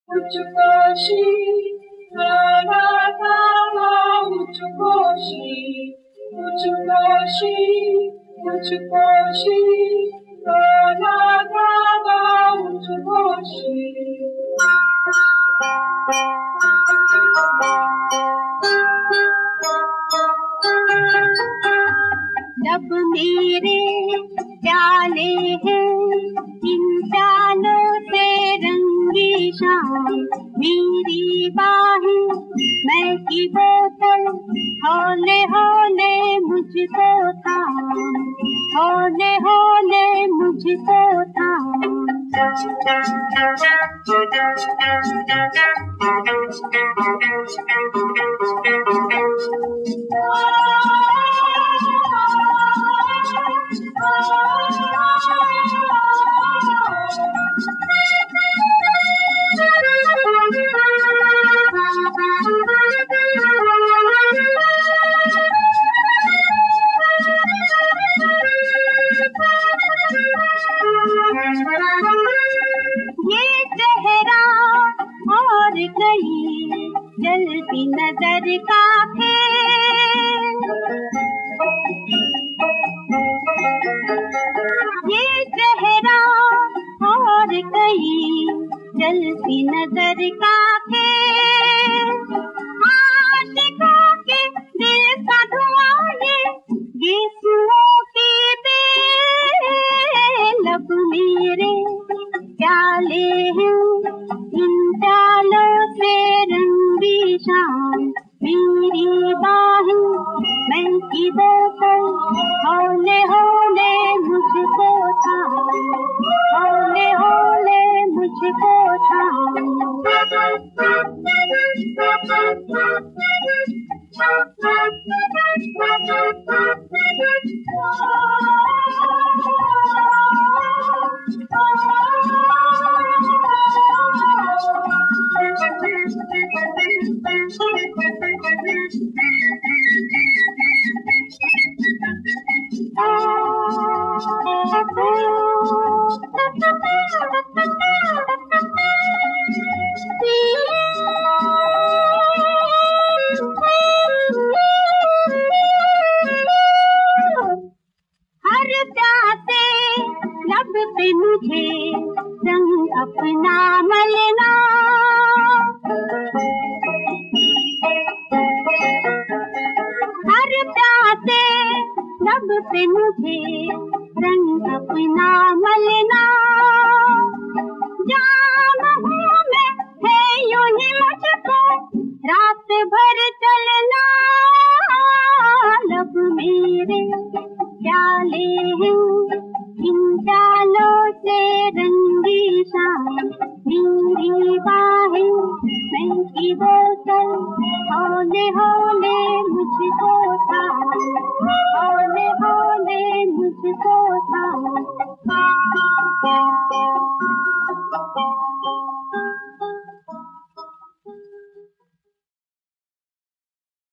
मुझको शी गाना गाना मुझको शी गाना गाना मुझको शी लब मेरे प्याले हैं, इन प्यालों से रंगी शाम मेरी बाहें, मैं की बोतल हौले हौले मुझको थाम, हौले हौले मुझको थाम। ये चेहरा और कहीं जलती नजर का खेल, ये चेहरा और कहीं जलती नजर का खेल, आशिकों के दिल का धुआं ये सुओं की बेल। लब मेरे प्याले हैं, इन प्यालों से रंगी शाम मेरी बाहें, मैं की बोतल हौले हौले मुझको थाम, हौले हौले मुझको थाम। हर प्यासे लब पे मुझे रंग अपना मलना, हर प्यासे लब पे मुझे रंग अपना मलना। जाम हूँ मैं है यूं ही मुझको रात भर चलना। लब मेरे प्याले हैं, इन प्यालों से रंगी शाम मेरी बाहें, मैं की बोतल हौले हौले मुझको थाम, हौले हौले मुझको थाम।